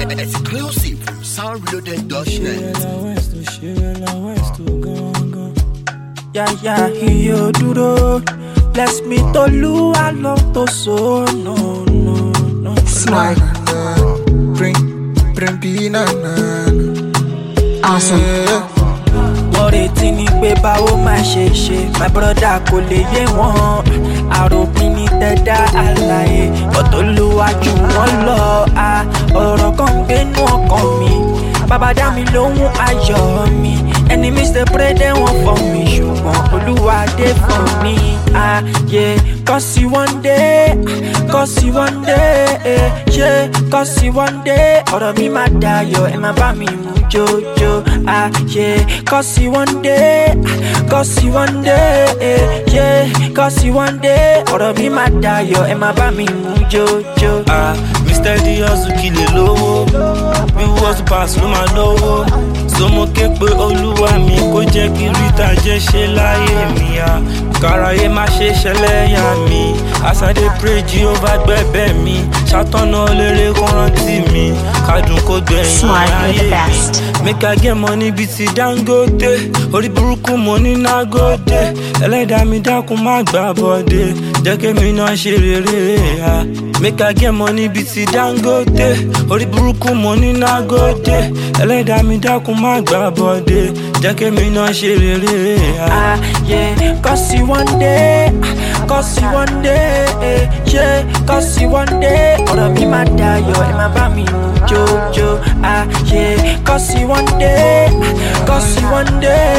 Exclusive from soundreloaded.net. Yeah, yo, duro. Bless me to lu, I love to so. No. Smile, bring banana. Awesome. Wọ́n retí ni pé báwo máa ṣe ṣe, my brother kò lè yé wọn. Àròpin ní tẹ́dá àlàyé, ọ̀tọ̀lúwájú wọn lọ. Ọ̀rọ̀ kan ń gbénú ọkàn mi, bàbá dá mi lóhùn ayọ̀ mi. Enemies dey pray they wan for me, ṣùgbọ́n Olúwa dé fún mi. Yeah, cause you one day, yeah, cause you one day. Ọ̀rọ̀ mi máa dayọ̀, ẹ máa bá mi mú jojo. Yeah, cause you one day, yeah, cause you one day. Ọ̀rọ̀ mi máa dayọ̀, ẹ máa bá mi mú jojo. Mr. Diaz kìlè lówó, bí wọ́n ti pass ló máa lówó. So mo ké pé Olúwa mi kó jẹ́ kí ríta jẹ́ ṣe láyé mi. Kàráyé má ṣe ṣẹlẹ́yà mi. As I dey pray Jehovah gbẹ̀bẹ̀ mi. Ṣàtọ̀nà oléré kó rántí mi. Kádùn kó gbẹ̀yìn ayé mi. Make I get money bí ti Dangote. Orí burúkú mo ní Nagode. Ẹlẹ́dàá mi dákun má gbà bọ́dé. Jẹ́ kémi náà ṣe rere. Make I get money bí ti Dangote. Orí burúkú mo ní Nagode. Ẹlẹ́dàá mi dákun má gbà bọ́dé. Jẹ́ kémi náà ṣe rere. Yeah, cause you one day, yeah, cause you one day. Ọ̀rọ̀ mi máa dayọ̀, ẹ máa bá mi mú jojo. Yeah, cause you one day, yeah, cause you one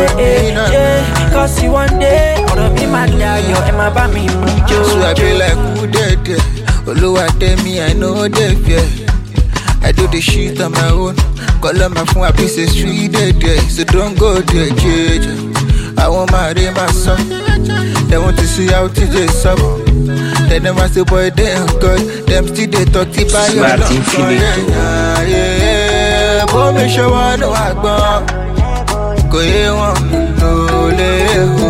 day. Ọ̀rọ̀ mi máa dayọ̀, ẹ máa bá mi mú jojo. So I be like who dead? Oluwa tell me I know they fear. I do the shit on my own. Call on my phone, I be say street dead. So don't go there, JJ. I want my my son. They want to see how TJ sub. They never say boy they ain't good. Them still they talk to buy your long. Yeah, boy me show one no agba. Go ye one no le ho.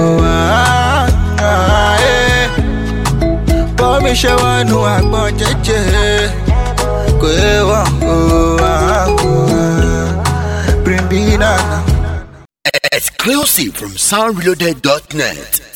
Boy me show one no agba jeje. Go ye one go. Bring banana. Exclusive from soundreloaded.net.